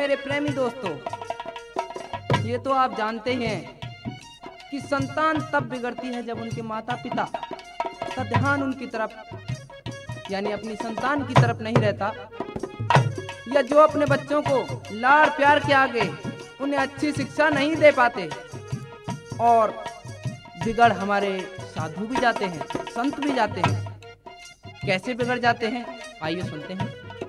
मेरे प्रेमी दोस्तों, ये तो आप जानते हैं कि संतान तब बिगड़ती है जब उनके माता पिता का ध्यान उनकी तरफ यानी अपनी संतान की तरफ नहीं रहता, या जो अपने बच्चों को लाड़ प्यार के आगे उन्हें अच्छी शिक्षा नहीं दे पाते और बिगड़ हमारे साधु भी जाते हैं, संत भी जाते हैं। कैसे बिगड़ जाते हैं, आइए सुनते हैं।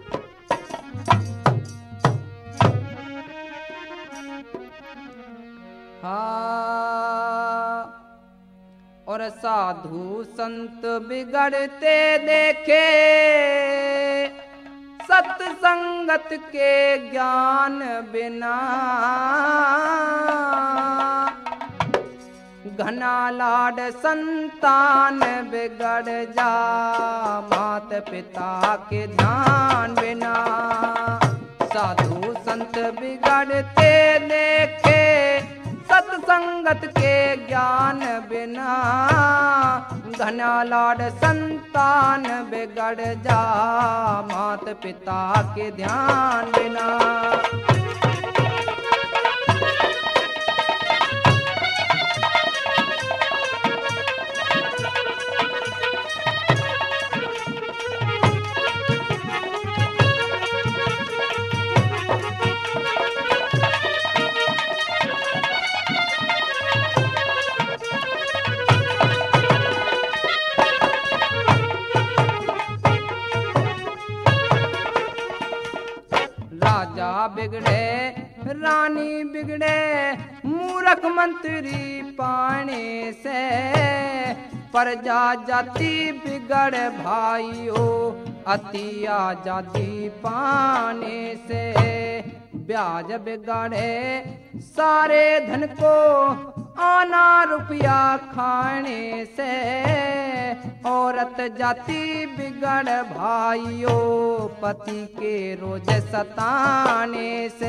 और साधु संत बिगड़ते देखे, सत्संगत के ज्ञान बिना। घना लाड संतान बिगड़ जा, मात पिता के ध्यान बिना। साधु संत बिगड़ते देखे, सत्संगत के ज्ञान बिना। घना लाड संतान बिगड़ जा, मात पिता के ध्यान बिना। राजा बिगड़े रानी बिगड़े, मूर्ख मंत्री पाने से। प्रजा जाति बिगड़ भाइयों, अति आजादी पाने से। ब्याज बिगड़े सारे धन को, आना रुपया खाने से। औरत जाति बिगड़ भाइयों, पति के रोज सताने से।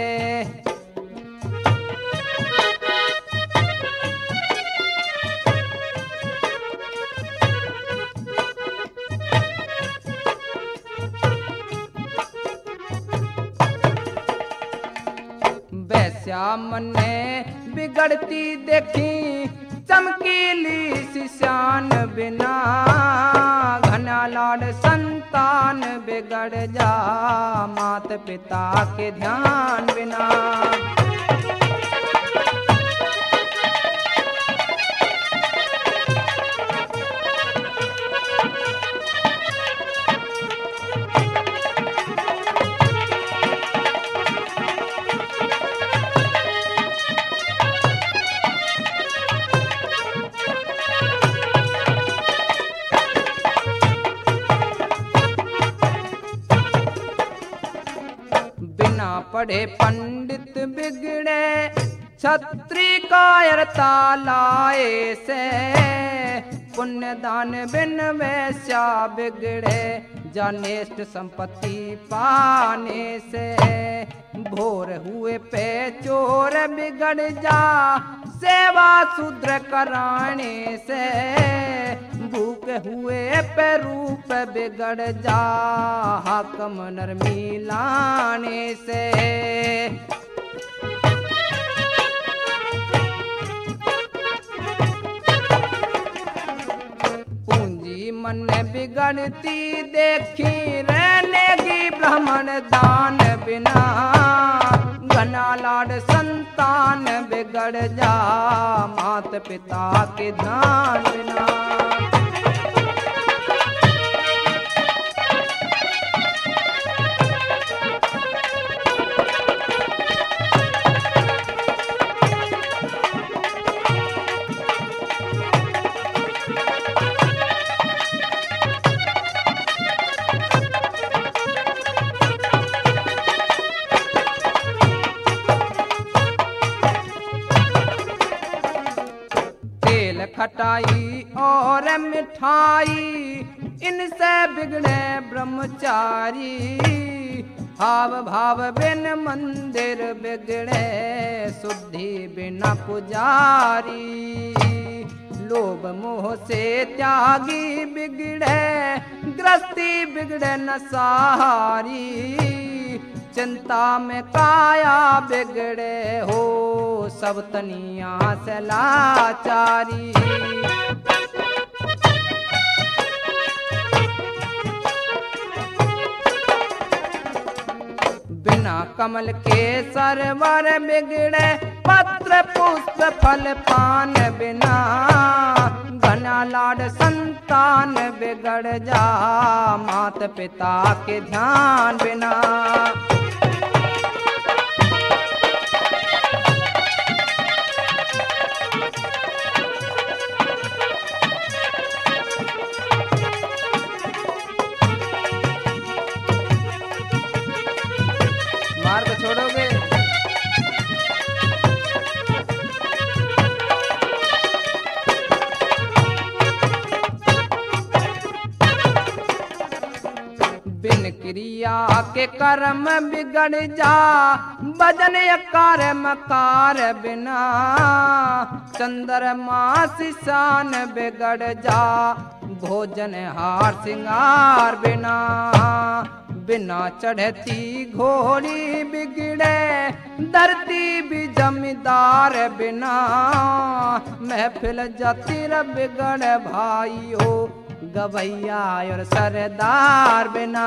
वैश्या मन ने बिगड़ती देखी, चमकीली सिशान बिना। घना लाड संतान बिगड़ जा, मात पिता के ध्यान बिना। पढ़े पंडित बिगड़े, छत्री कायरता लाए से। पुण्य दान बिन वैश्या बिगड़े, जनेष्ठ संपत्ति पाने से। भोर हुए पे चोर बिगड़ जा, सेवा शूद्र कराने से। भूख हुए पे रूप बिगड़ जा, हाकम नरमी लाने से। पूंजी मन बिगड़ती देखी, रहने की ब्राह्मण दान बिना। घना लाड संतान बिगड़ जा, मात पिता के ध्यान बिना। खटाई और मिठाई, इनसे बिगड़े ब्रह्मचारी। हाव भाव बिन मंदिर बिगड़े, शुद्धि बिना पुजारी। लोभ मोह से त्यागी बिगड़े, गृहस्थी बिगड़े न सहारी। चिंता में काया बिगड़े हो, सब तनिया से लाचारी। बिना कमल के सरवर बिगड़े, पत्र पुष्प फल पान बिना, घना लाड संतान बिगड़ जा, मात पिता के ध्यान बिना। मार्ग छोड़ोगे बिन क्रिया के कर्म बिगड़ जा, बजन कार्य मकार बिना, चंद्रमा शान बिगड़ जा, भोजन हार सिंगार बिना। बिना चढ़ती घोड़ी बिगड़े, धरती भी जमींदार बिना, महफिल जतिर बिगड़ भाइयों, गवैया और सरदार बिना।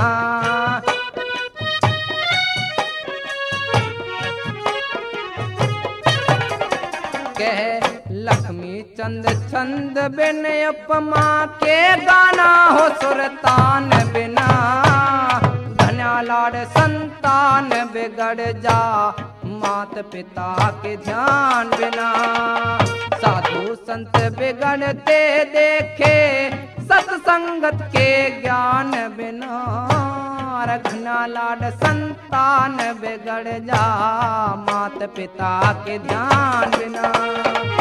कह लक्ष्मी चंद छंद बिन उपमा के, गाना हो सुरतान बिना, धन्या लाड संतान बिगड़ जा, मात पिता के ध्यान बिना। साधु संत बिगड़ते देखे, सत्संगत के ज्ञान बिना, रघना लाड संतान बिगड़ जा, मात पिता के ध्यान बिना।